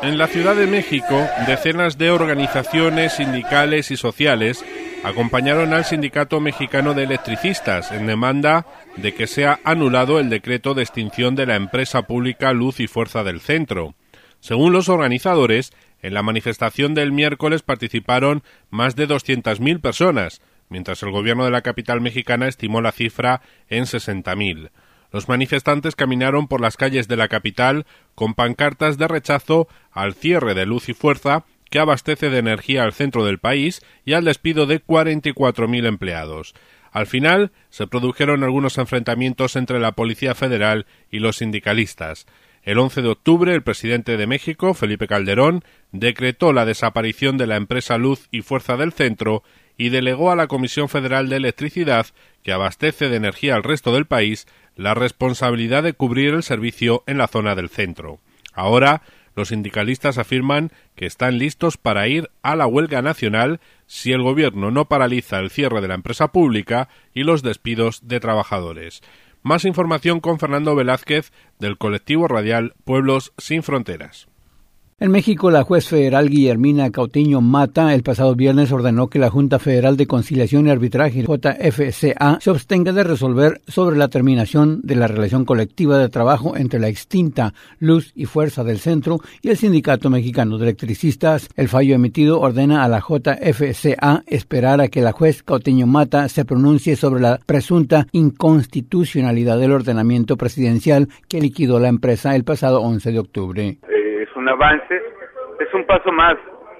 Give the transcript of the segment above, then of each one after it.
En la Ciudad de México, decenas de organizaciones sindicales y sociales acompañaron al Sindicato Mexicano de Electricistas en demanda de que sea anulado el decreto de extinción de la empresa pública Luz y Fuerza del Centro. Según los organizadores, en la manifestación del miércoles participaron más de 200.000 personas, mientras el gobierno de la capital mexicana estimó la cifra en 60.000. Los manifestantes caminaron por las calles de la capital con pancartas de rechazo al cierre de Luz y Fuerza, que abastece de energía al centro del país, y al despido de 44.000 empleados. Al final, se produjeron algunos enfrentamientos entre la Policía Federal y los sindicalistas. El 11 de octubre, el presidente de México, Felipe Calderón, decretó la desaparición de la empresa Luz y Fuerza del Centro y delegó a la Comisión Federal de Electricidad, que abastece de energía al resto del país, la responsabilidad de cubrir el servicio en la zona del centro. Ahora, los sindicalistas afirman que están listos para ir a la huelga nacional si el gobierno no paraliza el cierre de la empresa pública y los despidos de trabajadores. Más información con Fernando Velázquez, del colectivo radial Pueblos Sin Fronteras. En México, la juez federal Guillermina Cautiño Mata el pasado viernes ordenó que la Junta Federal de Conciliación y Arbitraje, JFCA, se abstenga de resolver sobre la terminación de la relación colectiva de trabajo entre la extinta Luz y Fuerza del Centro y el Sindicato Mexicano de Electricistas. El fallo emitido ordena a la JFCA esperar a que la juez Cautiño Mata se pronuncie sobre la presunta inconstitucionalidad del ordenamiento presidencial que liquidó la empresa el pasado 11 de octubre. Es un avance, es un paso más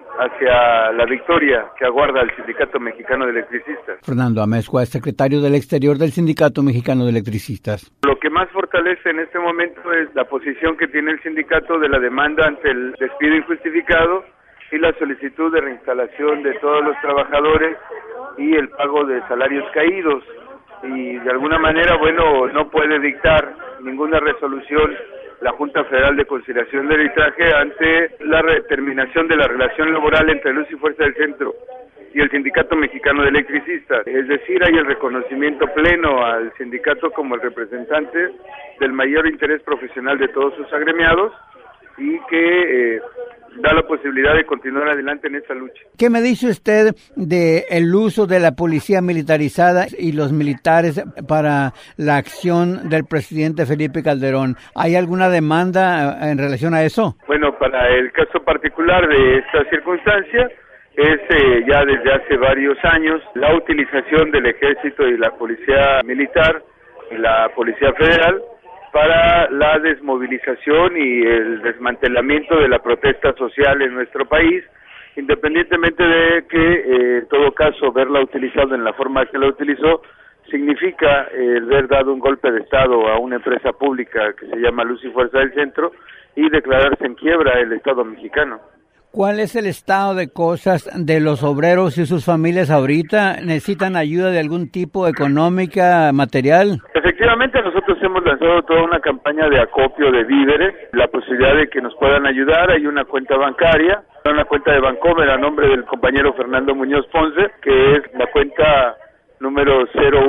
hacia la victoria que aguarda el Sindicato Mexicano de Electricistas. Fernando Amezcua es secretario del Exterior del Sindicato Mexicano de Electricistas. Lo que más fortalece en este momento es la posición que tiene el sindicato de la demanda ante el despido injustificado y la solicitud de reinstalación de todos los trabajadores y el pago de salarios caídos. Y de alguna manera, no puede dictar ninguna resolución la Junta Federal de Conciliación de Arbitraje ante la terminación de la relación laboral entre Luz y Fuerza del Centro y el Sindicato Mexicano de Electricistas. Es decir, hay el reconocimiento pleno al sindicato como el representante del mayor interés profesional de todos sus agremiados y que da la posibilidad de continuar adelante en esta lucha. ¿Qué me dice usted de el uso de la policía militarizada y los militares para la acción del presidente Felipe Calderón? ¿Hay alguna demanda en relación a eso? Bueno, para el caso particular de esta circunstancia, es ya desde hace varios años la utilización del ejército y la policía militar y la policía federal para la desmovilización y el desmantelamiento de la protesta social en nuestro país, independientemente de que, en todo caso, verla utilizado en la forma que la utilizó, significa el haber dado un golpe de Estado a una empresa pública que se llama Luz y Fuerza del Centro y declararse en quiebra el Estado mexicano. ¿Cuál es el estado de cosas de los obreros y sus familias ahorita? ¿Necesitan ayuda de algún tipo económica, material? Efectivamente, nosotros hemos lanzado toda una campaña de acopio de víveres, la posibilidad de que nos puedan ayudar. Hay una cuenta bancaria, una cuenta de Bancomer a nombre del compañero Fernando Muñoz Ponce, que es la cuenta número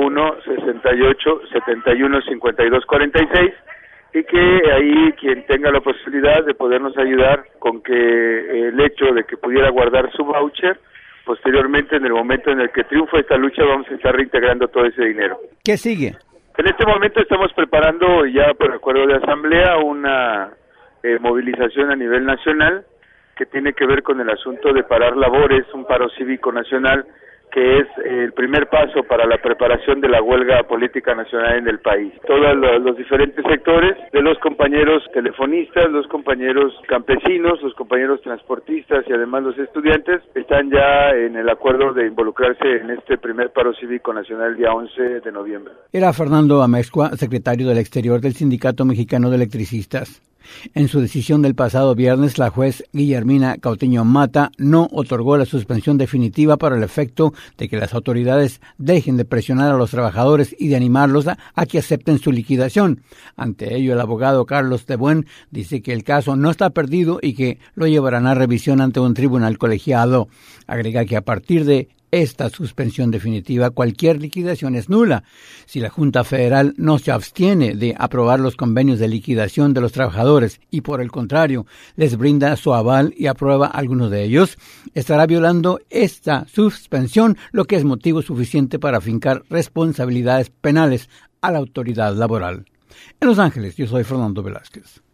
0168715246, y que ahí quien tenga la posibilidad de podernos ayudar con que el hecho de que pudiera guardar su voucher, posteriormente en el momento en el que triunfe esta lucha vamos a estar reintegrando todo ese dinero. ¿Qué sigue? En este momento estamos preparando ya por acuerdo de asamblea una movilización a nivel nacional que tiene que ver con el asunto de parar labores, un paro cívico nacional que es el primer paso para la preparación de la huelga política nacional en el país. Todos los diferentes sectores, de los compañeros telefonistas, los compañeros campesinos, los compañeros transportistas y además los estudiantes, están ya en el acuerdo de involucrarse en este primer paro cívico nacional el día 11 de noviembre. Era Fernando Amezcua, secretario del Exterior del Sindicato Mexicano de Electricistas. En su decisión del pasado viernes, la juez Guillermina Cautiño Mata no otorgó la suspensión definitiva para el efecto de que las autoridades dejen de presionar a los trabajadores y de animarlos a que acepten su liquidación. Ante ello, el abogado Carlos Tebuen dice que el caso no está perdido y que lo llevarán a revisión ante un tribunal colegiado. Agrega que a partir de esta suspensión definitiva, cualquier liquidación es nula. Si la Junta Federal no se abstiene de aprobar los convenios de liquidación de los trabajadores y por el contrario les brinda su aval y aprueba algunos de ellos, estará violando esta suspensión, lo que es motivo suficiente para afincar responsabilidades penales a la autoridad laboral. En Los Ángeles, yo soy Fernando Velázquez.